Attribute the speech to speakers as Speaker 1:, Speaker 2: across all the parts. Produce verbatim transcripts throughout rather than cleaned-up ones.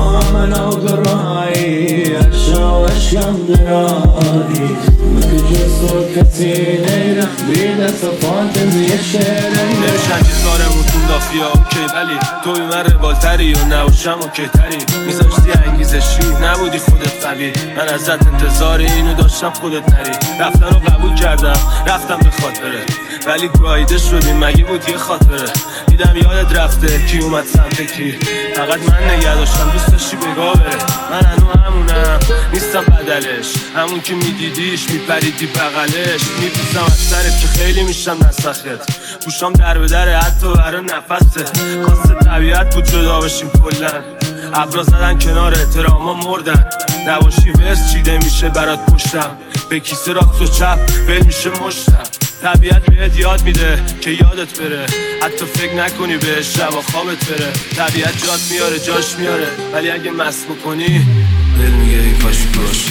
Speaker 1: من آگرایی اشا اشکم درایی که جز و کسی نیرم بیده صفانتزی شعره
Speaker 2: نمیشن که کارمون تون دافیا اوکی، ولی توی من روالتری و نباشم اوکی تری. میذاشتی انگیزشی نبودی خودت قوی، من ازت انتظار اینو داشتم خودت نری. رفتن رو قبول کردم رفتم به خاطره، ولی گاییده شدیم مگه بود یه خاطره. دیدم یادت رفته کی اومد سمت کی، فقط من نگه داشتم دوست داشتی بگاه بره. من هنو همونم نیستم بدلش، همون که میدیدیش میپریدی بغلش. میپوسم از سرت که خیلی میشم نسخت، گوشام در به در حتی برای نفسه. خواست طبیعت بود جدا بشیم کلن، ابرا زدن کنار احتراما مردن. نباشی ورس چیده میشه برات پشتم، به کیسه راست و چپ ول میشه مشتم. طبیعت بهت یاد میده که یادت بره، حتی فکر نکنی بهش شب و خوابت بره. طبیعت جات میاره جاش میاره، ولی اگه مست بکنی دل میگه این کاشی باشه.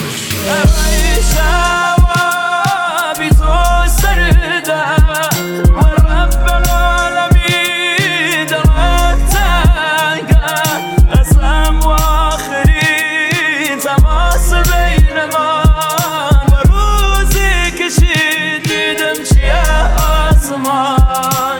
Speaker 1: بی تو سردم و رب العالمین دلت تنگم، قسم و آخرین تماس بین ما و روزی کشید دیدم چیه آسمان.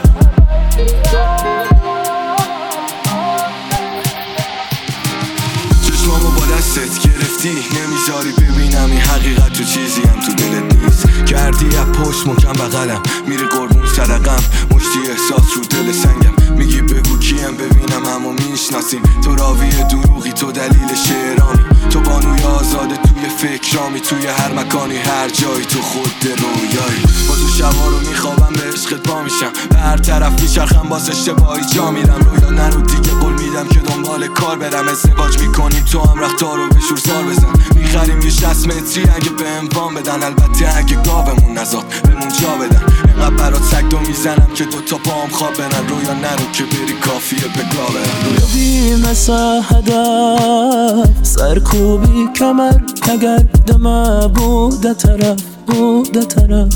Speaker 3: چشمامو با دستت گرفتی نمیذاری ببینم این حقیقت تو چیزی هم تو دلت نیست. کردی از پشت محکم بغلم، میری قربون صدقم، مشتی احساس رو دل سنگم. میگی بگو کیم ببینم همو میشناسیم، تو راوی دروغی تو دلیل شعرامی. تو بانوی آزاده توی فکرامی، توی هر مکانی هر جایی تو خود رویایی. با تو شبا رو میخوابم به عشقت پا میشم، به هر طرف میچرخم باز اشتباهی جا میرم. رویا نرو دیگه قول میدم که دنبال کار برم، ازدواج میکنیم تو هم رختار رو به شور سار بزن. میخریم یه شصت متری اگه به اموان بدن، البته اگه گاومون نزاد بمون جا بدن. اینقدر برات سگدو میزنم که دوتا پام خواب برن. رویا نرو که بری کافیه به گا برن. رویا
Speaker 1: بی مسا هدف سرکوبی کمر، اگر دمه بوده طرف بوده طرف.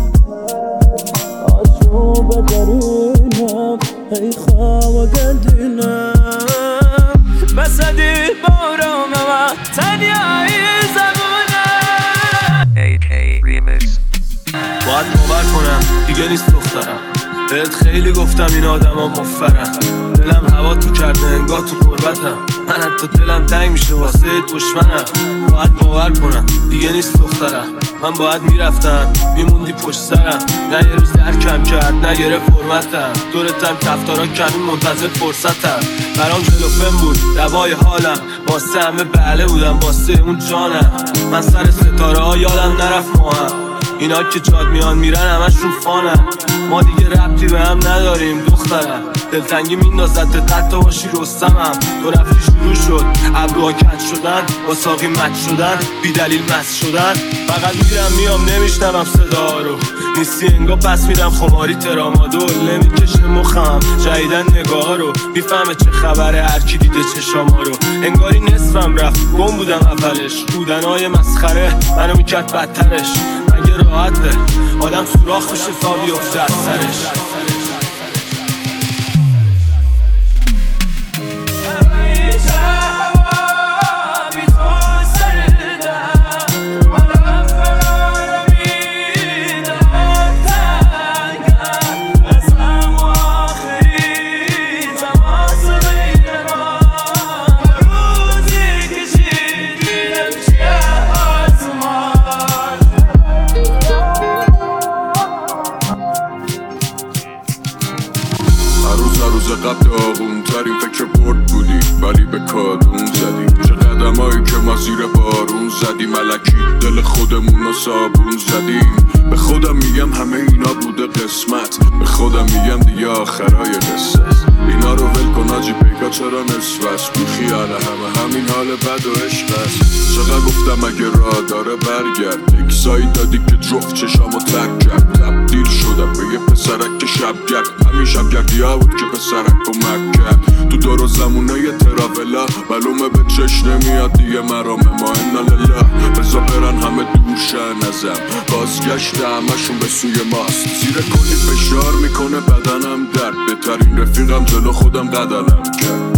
Speaker 1: آشوب درینم ای خواه گردینم، بسدی بارم و تنیایی زبونم.
Speaker 4: A K Remix.
Speaker 2: باید باور کنم دیگه نیست دخترم، بهت خیلی گفتم این آدم ها مفرن. دلم هوا تو کرده انگاه تو قربتم، من حتی دلم تنگ میشه واسه دشمنم. باید باور کنم دیگه نیست دخترم، من باید میرفتم میموندی پشت سرم. نه یه روز درکم کرد نه گرفت حرمتم، دورتم کفتارا کنون منتظر فرصتم. برام جلوفن بود دوای حالم، واسه همه بله بودم واسه اون جانم. من سر ستاره ها یادم نرفت ماهم، اینا که جاد میان میرن همشون فانن. ما دیگه ربطی به هم نداریم دخترم، دلتنگی میندازد حتی باشی رستمم. تو رفتی شروع شد ابروها کج شدن، با ساقی مچ شدن، بی دلیل مست شدن. فقط میرم میام نمیشنوم صدا رو، نیستی انگاه پس میرم خماری ترامادول. نمیکشه مخم جدیدن نگاه رو، میفهمه چه خبره هرکی دیده چشاما رو. انگاری نصفم رفت گم بودم اولش، بودنهای مسخره منو میکرد بدترش. مگه راحته آدم سوراخ بشه تا بیفته از سرش.
Speaker 5: قبل آغون ترین فکر برد بودی، ولی به کادون زدی. چه قدم هایی که ما زیر بارون زدیم، ملکی دل خودمون رو صابون زدیم. به خودم میگم همه اینا بوده قسمت، به خودم میگم دیگه آخرای قصه. اینا رو ول کن آجی پیکا چرا نصف است، بی خیال همه همین حال بد و عشق است. چقدر گفتم اگه راه داره برگرد، اکسایی دادی که جفت چشامو ترک کرد. تبدیل شدم به یه پسرک که شب گرد، همین شب گردی ها بود که پسرک کمک کرد. تو دور و زمونه یه تراولا معلومه به چش نمیاد دیگه مرامه ما انا لله. بزا برن همه دورشن ازم، بازگشت همشون به سوی ماست. زیر کلی فشار میکنه بدنم درد، بهترین رفیقم جلو خودم قدلم کرد.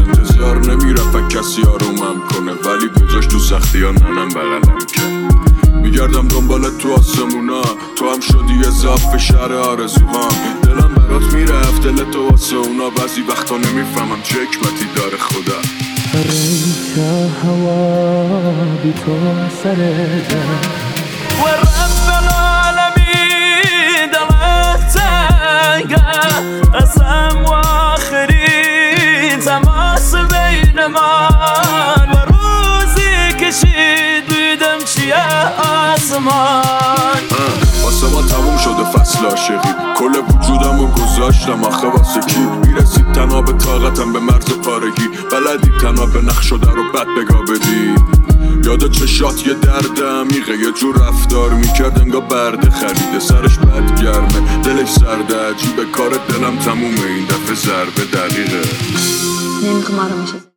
Speaker 5: یار نمیرفت کسی آرومم کنه، ولی بجاش تو سختی ها ننم بغلم کرد. میگردم دنبالت تو آسمونا، تو هم شدی اضافه شهر آرزوهام. دلم برات میرفت دل تو واسه اونا، بعضی وقتا نمیفهمم چه حکمتی داره خدا.
Speaker 1: ريت هوا بتو سردا ورب العالمين دلتك قسم واخرين تماس بين من وروزي كشيد بيدم شي آسمان.
Speaker 5: واسه ما تموم شده فصل عاشقی، کل وجودم رو گذاشتم آخه واسه کی؟ میرسید تنها به طاقتم به مرز پارگی، بلدی تنها به نقش شده رو بد بگاه بدی. یاد چشات یه درد عمیقه، یه جور رفتار میکرد انگار برده خریده، سرش بد گرمه دلش سرده عجیبه، کار دلم تمومه این دفعه ضربه دقیقه.
Speaker 4: نمیخوام آرومش